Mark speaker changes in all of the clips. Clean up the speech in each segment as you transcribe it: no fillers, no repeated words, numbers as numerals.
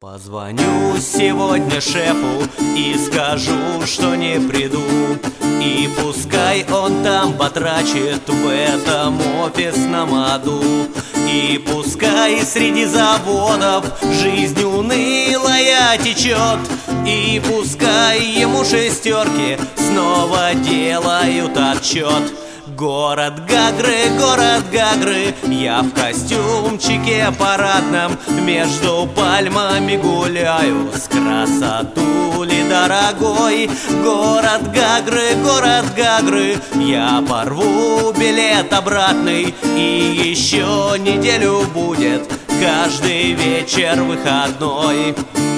Speaker 1: Позвоню сегодня шефу и скажу, что не приду. И пускай он там потрачет в этом офисном аду. И пускай среди заводов жизнь унылая течет. И пускай ему шестерки снова делают отчет. Город Гагры, я в костюмчике парадном между пальмами гуляю. С красотули дорогой. Город Гагры, я порву билет обратный. И еще неделю будет каждый вечер выходной.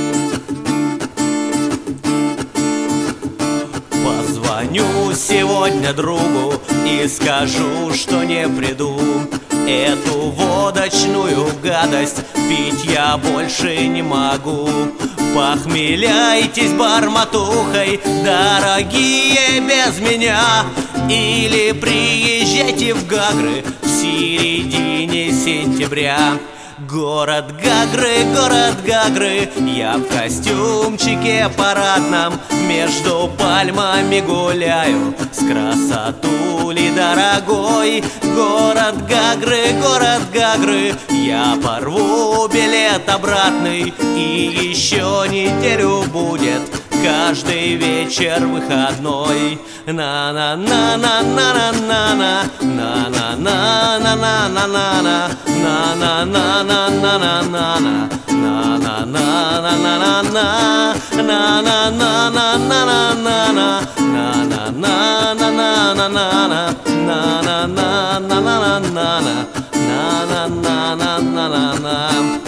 Speaker 1: Позвоню сегодня другу и скажу, что не приду. Эту водочную гадость пить я больше не могу. Похмеляйтесь барматухой, дорогие, без меня. Или приезжайте в Гагры в середине сентября. Город Гагры, я в костюмчике парадном между пальмами гуляю. С красотули дорогой. Город Гагры, я порву билет обратный. И еще неделю будет каждый вечер выходной. На-на-на-на-на-на-на, на-на-на-на-на-на-на, на-на-на-на-на-на-на, на-на-на-на-на-на, на-на-на-на-на-на-на, на-на-на-на-на-на-на-на-на-на-на-на-на-на-на-на-на.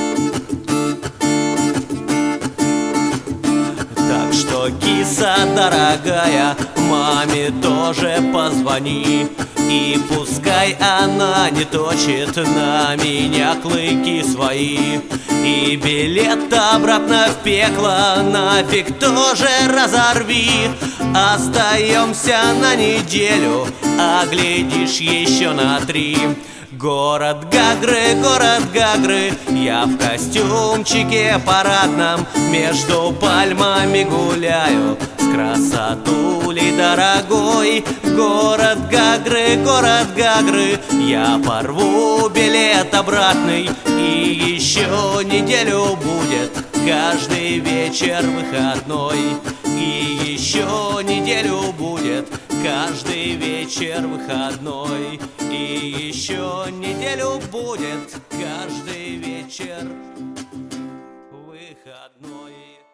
Speaker 1: Так что, киса дорогая, маме тоже позвони. И пускай она не точит на меня клыки свои. И билет обратно в пекло нафиг тоже разорви. Остаемся на неделю, а глядишь еще на 3. Город Гагры, я в костюмчике парадном между пальмами гуляю. С красотулей дорогой. Город Гагры, я порву билет обратный. И еще неделю будет каждый вечер выходной. И еще неделю будет каждый вечер выходной. И еще неделю будет каждый вечер выходной.